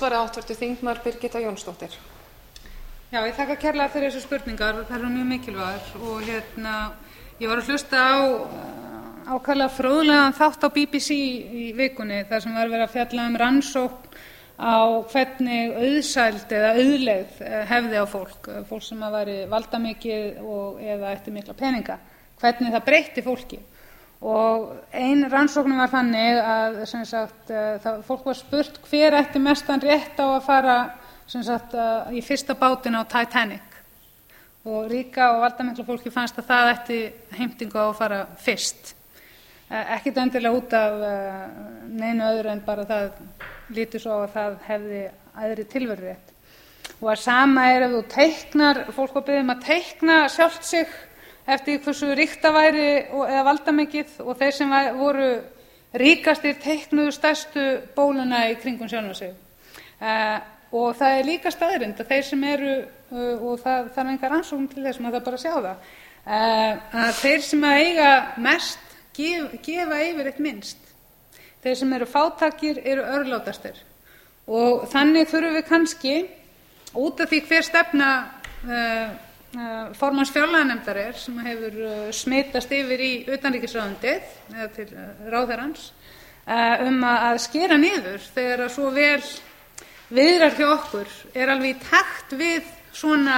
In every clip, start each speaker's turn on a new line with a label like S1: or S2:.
S1: andsvara hv. þingmaður Birgitta Jónsdóttir.
S2: Já, ég þakka kærlega fyrir þessar spurningar, þær eru mjög mikilvægar og ég var að hlusta á ákaflega fróðlegan þátt á BBC í vikunni þar sem var verið að fjalla rannsókn á hvernig auðsæld eða auðlegð hefði á fólk sem væri valdamikið eða ætti mikla peninga, hvernig það breytti fólki. Og ein rannsóknin var þannig að sem sagt, fólk var spurt hver ætti mestan rétt á að fara sem sagt, í fyrsta bátinn á Titanic. Og ríka og valdamikla fólki fannst að það ætti heimtingu á að fara fyrst. Ekkert endilega út af neinu öðru en bara það lítur svo að það hefði æðri tilverurétt. Og að sama ef þú teiknar, fólk var beðið að teikna sjálft sig eftir hversu ríkt það væri eða valdamikið og þeir sem voru ríkastir teiknuðu stærstu bóluna í kringum sjálfa sig. Og það líka staðreynd að þeir sem eru, og það er engar rannsókn til þess, maður það bara að sjá það, að þeir sem eiga mest gefa yfirleitt minnst. Þeir sem eru fátækir eru örlátastir. Og þannig þurfum við kannski, út af því hver stefna formanns fjárlaganefndar sem hefur smitast yfir í utanríkisráðuneytið eða til ráðherrans, að skera niður þegar að svo vel viðrar hjá okkur alveg í takt við svona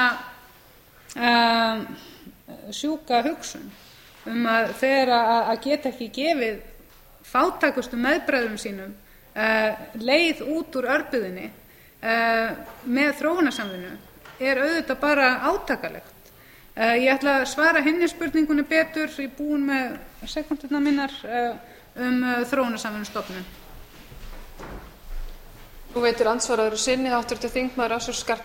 S2: sjúka hugsun að þegar að geta ekki gefið fátækustu meðbræðrum sínum leið út úr örbirgðinni með þróunarsamvinnu auðvitað bara átakanlegt. Ég ætla að svara hinni spurningunni betur, ég er búin með sekúndurnar mínar þróunarsamvinnustofnun.
S1: Nú veitir andsvara öðru sinni hv. þingmaður Össur Skarphéðinsson.